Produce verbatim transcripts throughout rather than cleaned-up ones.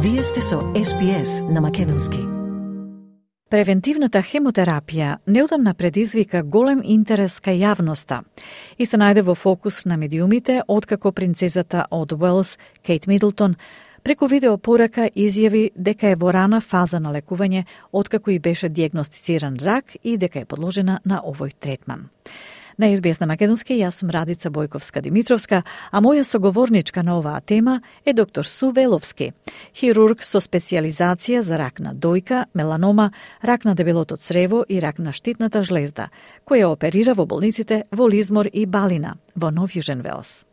Вие сте со Ес Би Ес на Македонски. Превентивната хемотерапија неодамна предизвика голем интерес кај јавноста и се најде во фокус на медиумите откако принцезата од Уелс, Кейт Мидлтон, преку видеопорака изјави дека е во рана фаза на лекување откако и беше дијагностициран рак и дека е подложена на овој третман. На Ес Би Ес на Македонски, јас сум Радица Бојковска-Димитровска, а моја соговорничка на оваа тема е доктор Су Веловски, хирург со специјализација за рак на дојка, меланома, рак на дебелото црево и рак на штитната жлезда, која оперира во болниците во Лизмор и Балина, во Нов Јужен Велс.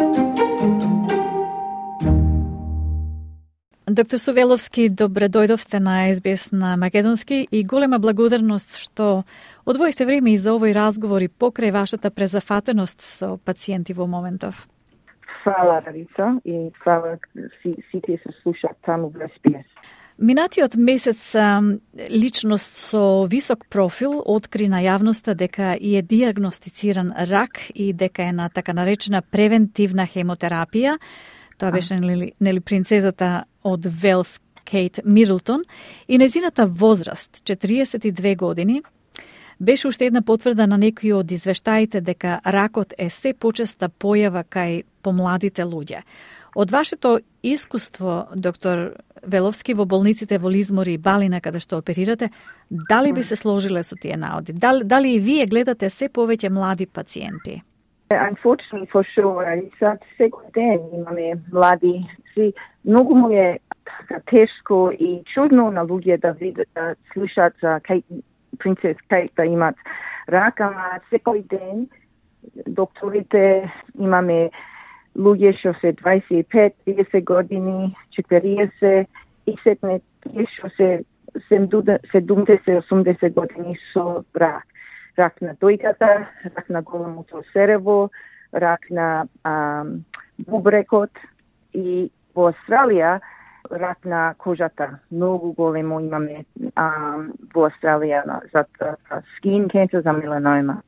Доктор Су Веловски, добре дојдовте на Ес Би Ес на Македонски и голема благодарност што одвоивте време и за овој разговор и покрај вашата презафатеност со пациенти во моментов. Фала, Радица, и фала сите се слушаат таму во Ес Би Ес. Минатиот месец личност со висок профил откри на јавноста дека и е дијагностициран рак и дека е на така наречена превентивна хемотерапија. Тоа беше нели, нели принцезата од Велс, Кейт Мидлтон, и незината возраст, четириесет и две години, беше уште една потврда на некои од извештаите дека ракот е се почеста појава кај помладите луѓе. Од вашето искуство, доктор Веловски, во болниците во Лизмор и Балина, каде што оперирате, дали би се сложиле со тие наоди? Дали, дали и вие гледате се повеќе млади пациенти? Unfortunately, for sure, sad секој ден имаме млади. Си, многу му е тешко и чудно на луѓе да видат, да слушаат за Кейт, принцес Кейт да имат рак, ама секој ден докторите имаме луѓе што се дваесет и пет, триесет години, четириесет и сетне што се седумдесет, осумдесет години со рак. Рак на дојката, рак на големото црево, рак на ам, бубрекот и во Австралија рак на кожата. Многу големо имаме ам, во Австралија за skin cancer, за меланома.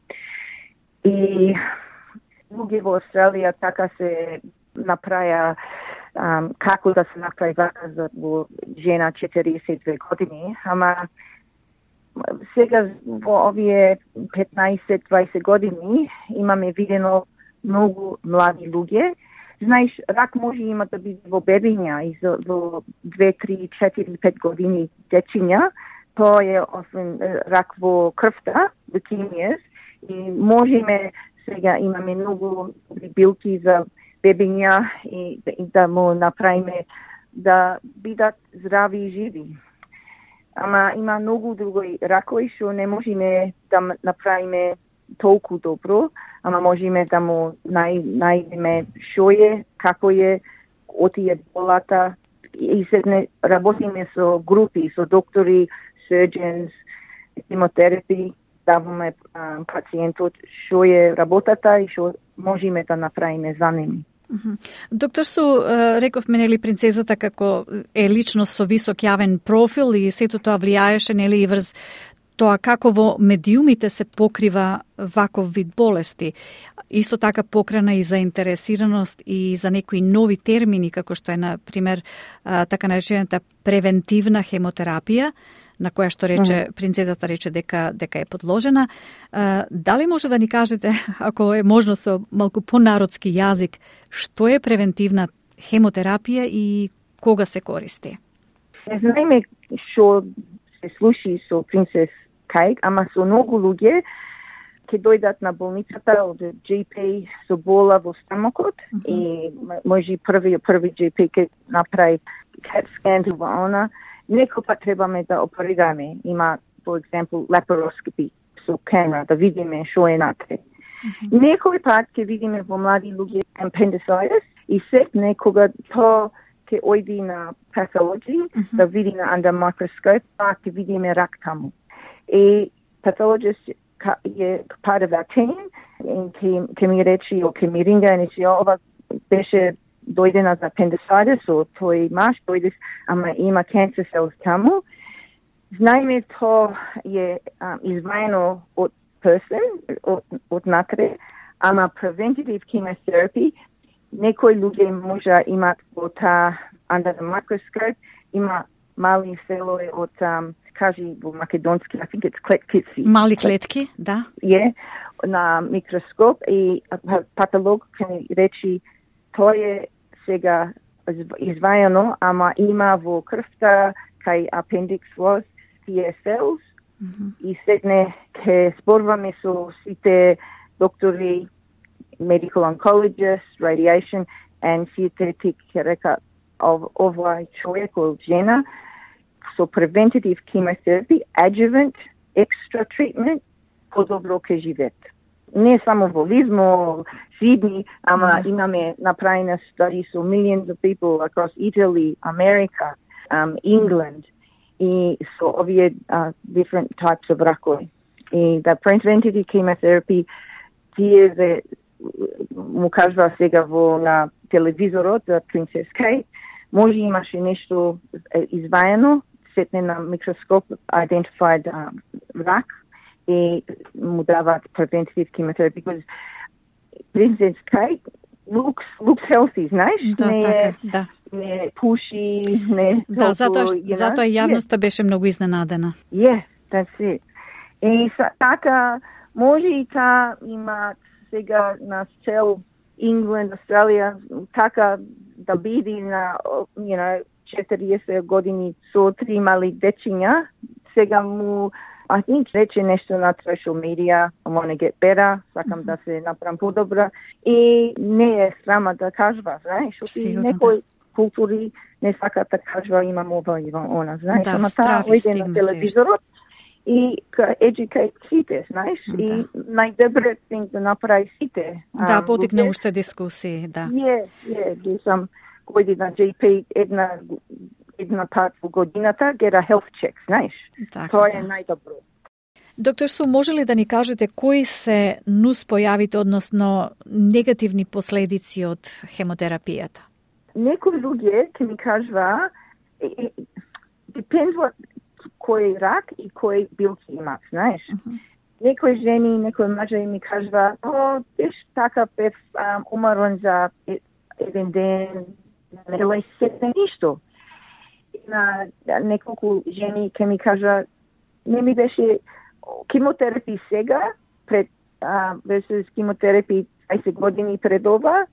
И луѓе во Австралија така се направија ам, како да се направи вака за во жена четириесет и две години, ама сега во овие петнаесет дваесет години имаме видено многу млади луѓе. Знаеш, рак може има да биде во бебиња и за, во две, три, четири, пет години дечиња. Тоа е освен рак во крвта, leukemias, и можеме сега имаме многу билки за бебиња и, и да му направиме да бидат здрави и живи. Ама има многу други ракови што не можеме да направиме толку добро, ама можеме да му нај, најдеме што е, како е, отие болата и се работиме со групи, со доктори, surgeons, хемотерапи, даваме а, пациентот што е работата и што можеме да направиме за ними. Доктор Су, рековме нели принцезата како е личност со висок јавен профил и сето тоа влијаеше нели и врз тоа како во медиумите се покрива ваков вид болести. Исто така покрана и заинтересираност и за некои нови термини како што е на пример така наречената превентивна хемотерапија, на која што рече принцезата рече дека дека е подложена. А, дали може да ни кажете, ако е можно со малку понародски јазик, што е превентивна хемотерапија и кога се користи? Не знаеме што се случи со принцес Кейт, ама со многу луѓе ќе дојдат на болницата од Джи Пи со бола во стомакот mm-hmm. и може први први Джи Пи ќе направи кет скан во она. Некој пат требаме да оперираме. Има, for example, laparoscopy со камера, да видиме што е натре. Mm-hmm. Некој пат ќе видиме во млади луѓе appendicitis и сет некога тоа ќе ојди на pathology, mm-hmm. да види на under microscope, па ќе видиме рак таму. И pathologist е part of our team, и ќе ми речи, о ќе ми ринга, и ќе ова беше дојдена за appendicitis, о тој маш дојде, ама има cancer cells таму. Знаеме тоа е um, изваено од person, од, од натре, ама preventative chemotherapy, некои луѓе може имат во таа under the microscope. Има мали селови од, um, кажи во македонски, I think it's клеткици. Мали клетки, да. Yeah, на микроскоп и патолог ќе речи тоа е сега извајано, ама има во крвта кај appendix was тие cells mm-hmm. и сетне ќе спорваме со сите доктори, medical oncologists, radiation, and сите ти ќе река ов, овај човек или жена so preventative chemotherapy, adjuvant, extra treatment, подобро ке живеат. Не само во Лизмо, Сидни, ама yeah. имаме направена study so millions of people across Italy, America, um, England, и so овие uh, different types of ракови. И the preventative chemotherapy, тие ве му кажува сега во на телевизорот за Princess Kate, може имаше нешто изваено, сетне на микроскоп identified um, рак и му дават preventative chemotherapy because Princess Kate looks looks healthy, знаеш? Да, не, така, да. Не пуши, не да, толку, затоа you know? затоа јавноста yeah. беше многу изненадена. Yes, that's it. И са, така може и та има сега на цел England, Australia, така да биде на, you know, четириесет години со три мали дечиња, сега му, I think, рече нешто на social media, I want to get better, сакам mm-hmm. да се направам подобра, и не е срама да кажува, знаеш, шо некои култури не сакат да кажува имам ова и она, знаеш, ама таа ојде на телевизорот и educate сите, знаеш, да. И најдобриот thing да направи сите. Да, потикне уште дискусии, да. Е, е, ги сам којди на J P една една пат во годината, get a health check, знаеш. Тоа е да. Најдобро. Доктор Су, може ли да ни кажете кои се нуспојавите, односно негативни последици од хемотерапијата? Некои луѓе ќе ми кажува, depends what кој рак и кој билки имат, знаеш. Uh-huh. Некои жени, некои мажи ми кажува, о, биш така пев um, умарон за еден ден, не се ништо. На неколку жени ќе ми кажа, не ми беше хемотерапија сега, пред uh, versus хемотерапија дваесет години пред ова,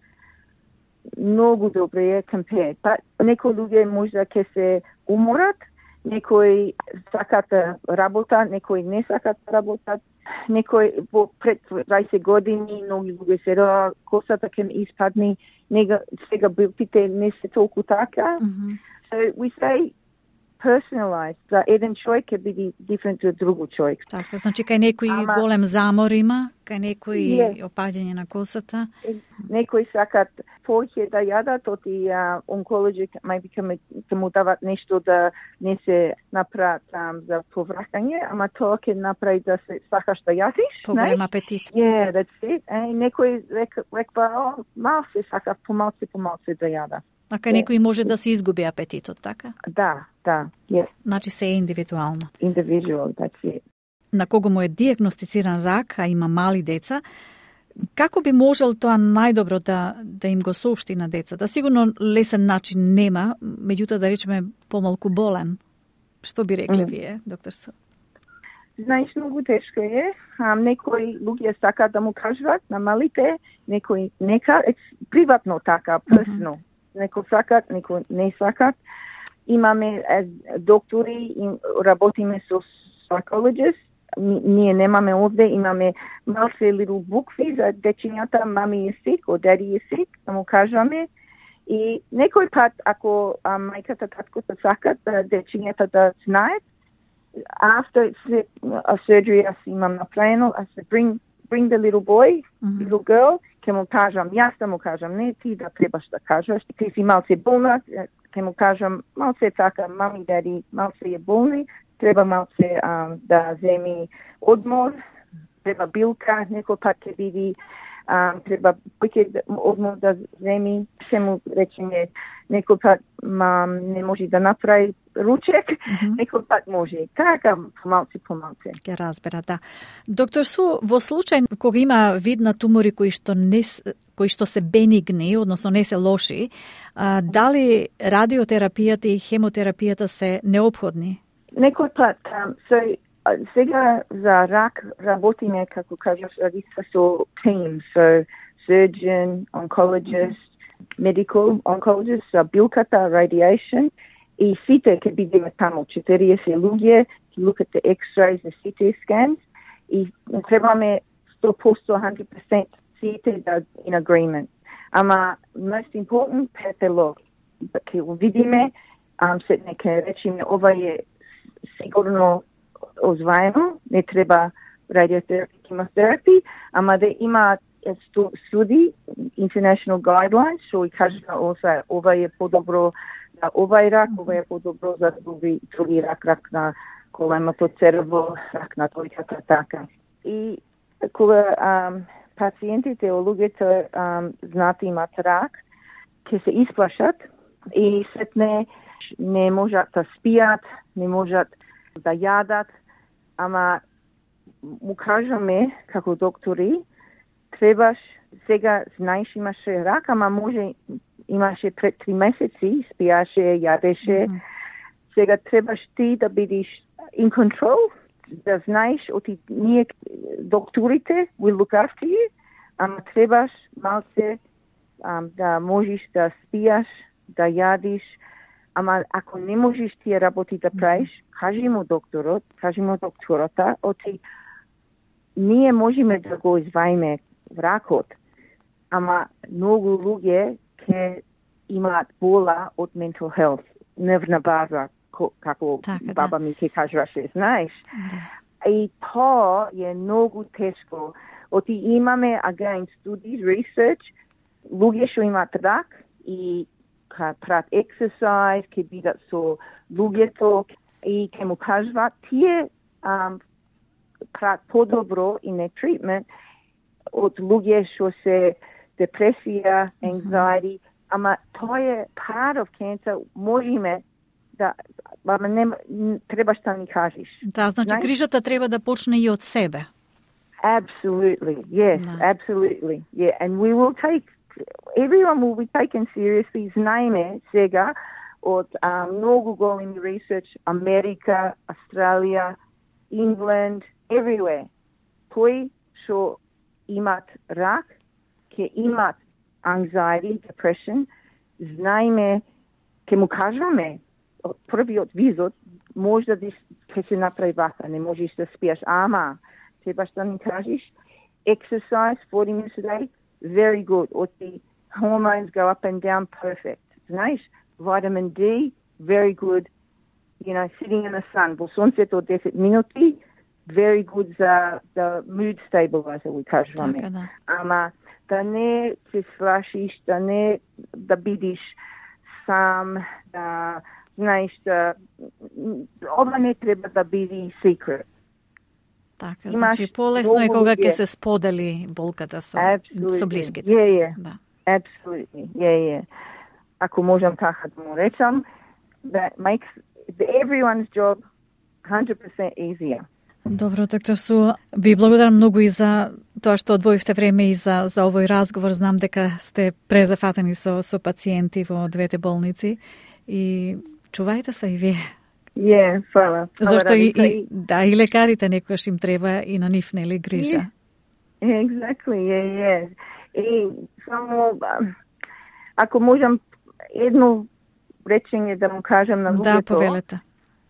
многу добре е compared. Па некои луѓе можда ќе се уморат, некои сакат работа, некои не сакат работа, некои во пред дваесет години, многи луѓе се ро, косата ќе ми испадне, нега сега билките не се толку така. Mm-hmm. So we say personalized. За еден човек ќе биде different од друго човек. Така, значи кај некој Ама, голем замор има, кај некој yeah. опаѓање на косата. Некои сакат повеќе да јадат, оти uh, онкологи maybe ќе му дават нешто да не се направат um, за повраќање, ама тоа ќе направи да се сакаш да јадиш. Поголем апетит. Yeah, that's it. И некој реква, о, мал се сака, помалце, помалце да јада. А кај некој може да се изгуби апетитот, така? Да, да, yes. Значи се е индивидуално. Individual, that's it. На кого му е диагностициран рак, а има мали деца, како би можел тоа најдобро да, да им го соопшти на децата? Сигурно лесен начин нема, меѓутоа да речеме помалку болен. Што би рекле mm. вие, доктор Су? Знаеш, многу тешко е. А, некои луѓе сакаат да му кажуват на малите, некои нека, приватно така, personal. Mm-hmm. Некои сакат, некои не сакат. Имаме доктори, работиме со psychologists. Ние немаме овде, имаме малце little букви за дечињата, мами е sick, or daddy е sick, да му кажаме. И некој пат, ако а, мајката, таткото сакат, дечињата да знаат, after a surgery, аз имам направено, аз се bring, bring the little boy, mm-hmm. little girl, ќе му кажам, јас да му кажам, не ти да требаш да кажеш, ти си малце болна, ќе му кажам, малце така, мами, дади, малце е болни, треба малце um, да земи одмор, треба билка, некој пат ќе биде, um, треба повеќе одмор да земи, ќе му речеме, некој пат мам не може да направи ручек, mm-hmm. некој пат може. Така, помалце, помалце. Ке разбера, да. Доктор Су, во случај кога има вид на тумори кои што не кои што се бенигни, односно не се лоши, а, дали радиотерапијата и хемотерапијата се неопходни? Некој пат, um, so, uh, сега за рак работиме, како кажаш, радица со team, so surgeon, oncologist, medical oncologist, so билката, radiation, и сите ќе бидеме таму, четириесет луѓе, ќе look at the X-rays, the C T scans, и требаме сто проценти, one hundred percent сите да in agreement. Ама, most important, патолог. Ќе видиме, um, се не ќе речеме, ова е сигурно озваено, не треба радиотерапи, хемотерапи, ама да има студи, international guidelines, што и кажеме оса, ова е подобро за овај рак, ова е подобро за други, други рак, рак на големото црво, рак на тојката, така. И кога um, пациентите, луѓето um, знаат имат рак, ќе се исплашат и сетне не можат да спијат, не можат да јадат, ама му кажаме како доктори, требаш, сега знаеш имаше рак, ама може имаше пред три месеци, спијаше, јадеше, mm-hmm. сега требаш ти да бидиш in control, да знаеш, оти ние докторите will look after you, ама требаш малце um, да можеш да спијаш, да јадиш, ама ако не можеш тие работи да правиш, кажи му докторот, кажи му докторота, оти ние можеме да го изваиме ракот, ама многу луѓе ќе имаат бола од mental health, нервна база, како така, баба да. Ми ќе кажуваше, знаеш. Да. И тоа е многу тешко. Оти имаме, again, studies, research, луѓе што имаат рак и ка прават exercise, ќе бидат со луѓето и ќе му кажуват, тие um, прават подобро и не treatment од луѓе што се депресија, anxiety, mm-hmm. ама тоа е part of cancer, можеме да, ама не, требаш да ни кажеш. Да, значи Знаеш? Грижата треба да почне и од себе. Absolutely, yes, no. absolutely, yeah, and we will take, everyone will be taken seriously. Знаеме сега од um, многу големи research, Америка, Австралија, England, everywhere. Кои што имат рак, ќе имат anxiety, depression, знаеме, ќе му кажаме, првиот визот, може да ќе се направи вака, не можеш да спиеш, ама, требаш да ни кажеш, exercise, forty minutes a day, very good, or the hormones go up and down, perfect. Знаеш, vitamin D, very good, you know, sitting in the sun, во сонцето десет минути, very good за the mood stabilizer, we кажуваме. Така, да. Ама, да не се слашиш, да не да бидиш сам, да знаеш, да ова не треба да биде secret. Така, значи полесно е кога ќе се сподели болката со, со блиските. Yeah, yeah. Да. Absolutely. Yeah, yeah. Ако можам така да му речам, that makes everyone's job one hundred percent easier. Добро, доктор Су, ви благодарам многу и за тоа што одвоивте време и за, за овој разговор. Знам дека сте презафатени со, со пациенти во двете болници и чувајте се и вие. Yeah, фала. Зашто и, и, да, и лекарите некојаш им треба и на нив, нели, грижа. Yeah, exactly, yeah, yeah. И само, ако можам едно речење да му кажам на луѓето. Да, повелете.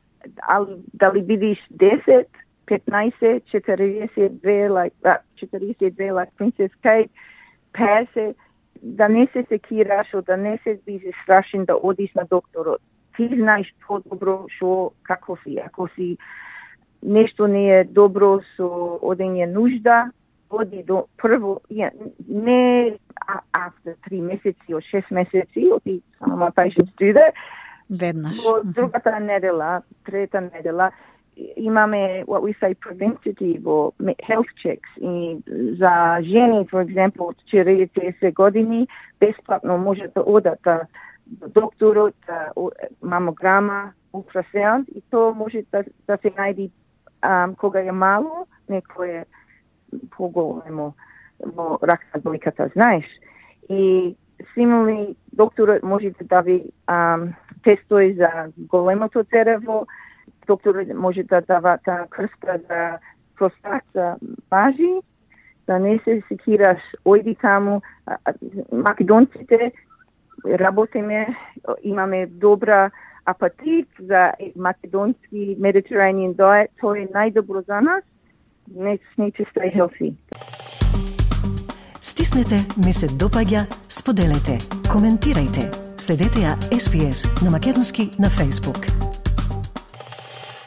Дали бидиш десет, петнаесет, четириесет две, like, четириесет две, like Princess Kate, петдесет, да не се секираш, да не се биде страшен да одиш на докторот. Ти знаеш по-добро шо, како си. Ако си нешто не е добро со одење нужда, оди до прво, не after три месеци, од шест месеци, оди само my patients do that. Веднаш. Во другата недела, трета недела, имаме what we say preventative or health checks. И за жени, for example, од четириесет години, бесплатно може да одат до докторот, мамограма, ултрасаунд, и тоа може да, да се најди um, кога е мало, некој е поголемо во рак на дојката, знаеш. и симули докторот можете да ви um, тестуе за големото црево, докторот може да дава та крста за простат за мажи, да не се секираш, ојди таму. Македонците работиме, имаме добра апетит за македонски Mediterranean diet, тоа е најдобро за нас. Let's need to stay healthy. Стиснете, ми се допаѓа, споделете, коментирајте. Следете ја Ес Би Ес на македонски на Facebook.